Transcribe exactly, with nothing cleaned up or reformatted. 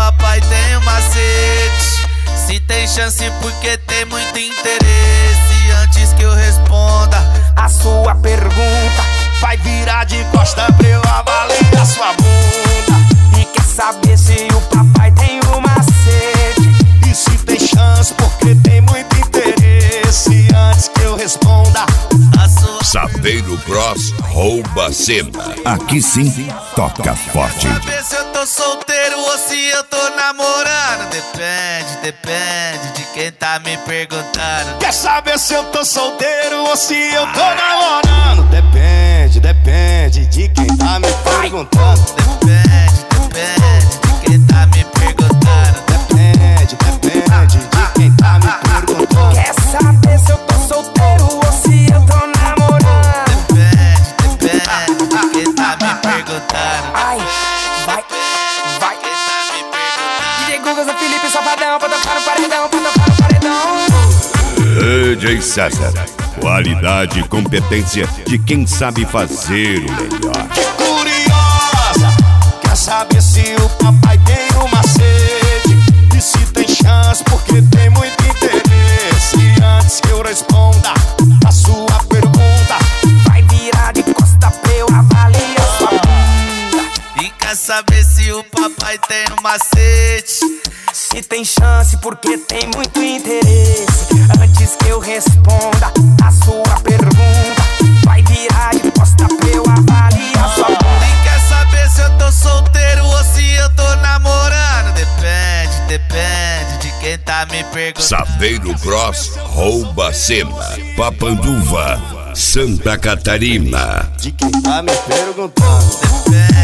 papai tem um macete. Se tem chance porque tem muito interesse. Antes que eu responda a sua pergunta, vai virar de costa pra eu avaliar sua bunda. E quer saber se o papai tem um macete? E se tem chance porque tem muito interesse. Antes que eu responda a sua... Saveiro Bros rouba cena. Aqui sim, toca forte. Quer saber se eu tô solteiro ou se eu tô namorando? Depende, depende de quem tá me perguntando. Quer saber se eu tô solteiro ou se eu tô namorando? Depende, depende de quem tá me perguntando. Depende, depende de quem tá me perguntando. Depende, depende de quem tá me perguntando. Quer saber se eu tô solteiro ou se eu tô namorando? Depende, depende de quem tá me perguntando. Ai, vai, vai. D J Gugas, o Felipe Safadão, pra tocar no paredão, pra tocar no paredão. D J César, qualidade e competência de quem sabe fazer o melhor. Que curiosa, quer saber se o papai tem um macete? E se tem chance porque tem muito interesse. Antes que eu responda a sua pergunta, vai virar de costa pra eu avaliar sua bunda. E quer saber se o papai tem um macete? Se tem chance porque tem muito interesse. Antes que eu responda a sua pergunta, vai virar de costa pra eu avaliar sua bunda. E quer saber se eu tô solteiro ou se eu tô namorando? Depende, depende de quem tá me perguntando. Saveiro Bros rouba cena. Papanduva, Santa Catarina. De quem tá me perguntando. Depende.